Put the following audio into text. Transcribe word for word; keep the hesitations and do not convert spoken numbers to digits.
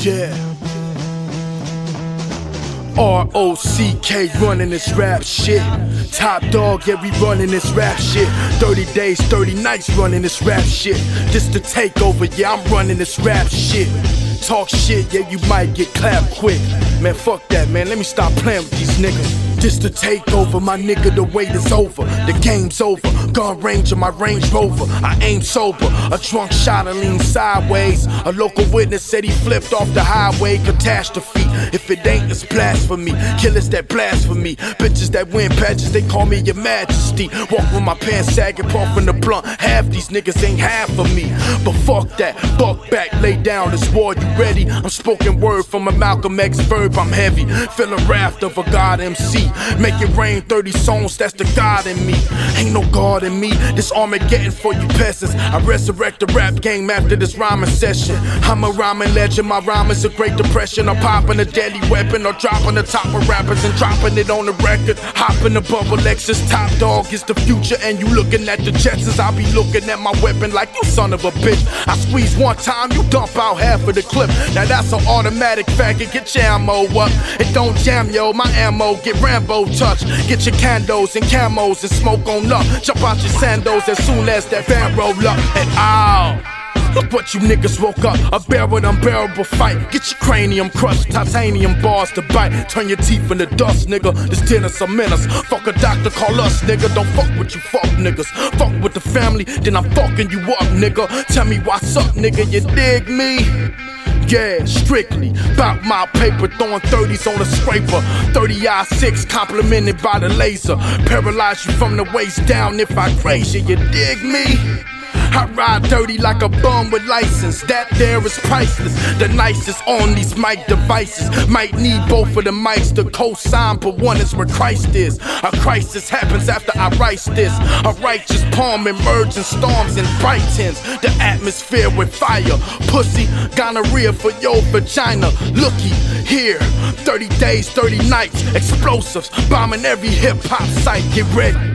Yeah. R O C K running this rap shit. Top dog, yeah, we running this rap shit. thirty days, thirty nights running this rap shit. This the takeover, yeah, I'm running this rap shit. Talk shit, yeah, you might get clapped quick. Man, fuck that, man, let me stop playing with these niggas. This the takeover, my nigga, the wait is over. The game's over, gun range of my Range Rover. I aim sober, a drunk shot and lean sideways. A local witness said he flipped off the highway. Catastrophe, if it ain't, it's blasphemy. Killers that blasphemy, bitches that win patches, they call me your majesty. Walk with my pants sagging, puffing the blunt. Half these niggas ain't half of me. But fuck that, buck back, lay down this war, you ready? I'm spoken word from a Malcolm X verb, I'm heavy. Feel a wrath of a God M C. Make it rain, thirty songs, that's the God in me. Ain't no God in me, this Armageddon for you peasants. I resurrect the rap game after this rhyming session. I'm a rhyming legend, my rhyme is a great depression. I'm popping a deadly weapon or dropping the top of rappers and dropping it on the record. Hopping above Alexis, top dog is the future and you looking at the Jetsons. I'll be looking at my weapon like you son of a bitch. I squeeze one time, you dump out half of the clip. Now that's an automatic faggot, get your ammo up. It don't jam, yo, my ammo get Rambo touch. Get your candos and camos and smoke on up. Jump out your sandals as soon as that van roll up. And ow, look what you niggas woke up. A barrel unbearable fight. Get your cranium crushed, titanium bars to bite. Turn your teeth into dust, nigga. This dinner's a menace. Fuck a doctor, call us, nigga. Don't fuck with you fuck niggas. Fuck with the family, then I'm fucking you up, nigga. Tell me what's up, nigga, you dig me? Yeah, strictly bout my paper, throwing thirties on a scraper. thirty I six complimented by the laser. Paralyze you from the waist down if I graze you, you dig me? I ride dirty like a bum with license, that there is priceless. The nicest on these mic devices. Might need both of the mics to co-sign, but one is where Christ is. A crisis happens after I write this. A righteous palm emerging storms and brightens the atmosphere with fire. Pussy, gonorrhea for your vagina. Looky here, thirty days, thirty nights. Explosives, bombing every hip-hop site, get ready.